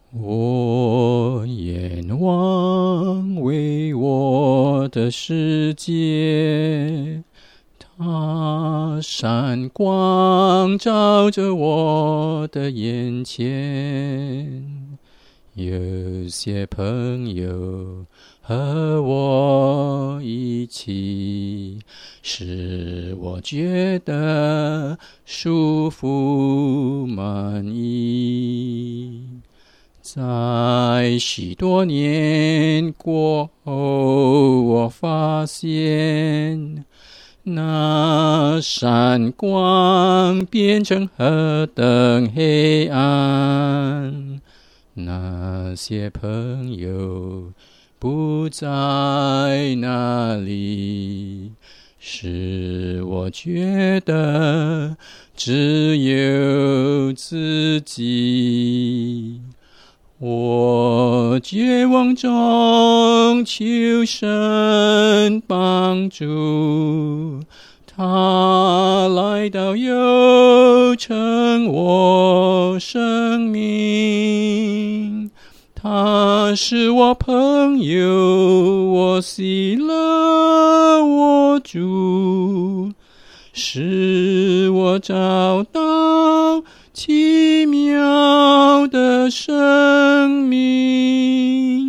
我眼望为我的世界，它闪光照着我的眼前。有些朋友和我一起，使我觉得舒服满意。在许多年过后，我发现那闪光变成何等黑暗。那些朋友不在那里，使我觉得只有自己。我绝望中求神帮助，他来到又成我生命。他是我朋友，我喜乐我主，使我找到奇妙的生命。